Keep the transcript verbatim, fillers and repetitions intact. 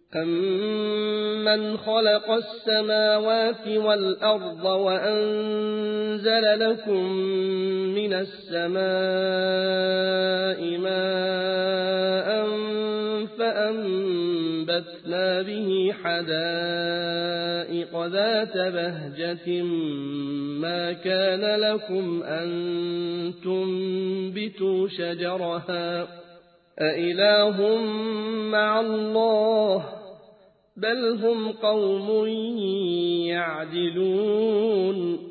أَمَّنْ خَلَقَ السَّمَاوَاتِ وَالْأَرْضَ وَأَنزَلَ لَكُم مِّنَ السَّمَاءِ مَاءً فَأَنبَتْنَا بِهِ حَدَائِقَ ذَاتَ بَهْجَةٍ مَّا كَانَ لَكُمْ أَن تُنبِتُوا شَجَرَهَا أَإِلَٰهٌ مَّعَ اللَّهِ ۚ بَلْ هُمْ قَوْمٌ يَعْدِلُونَ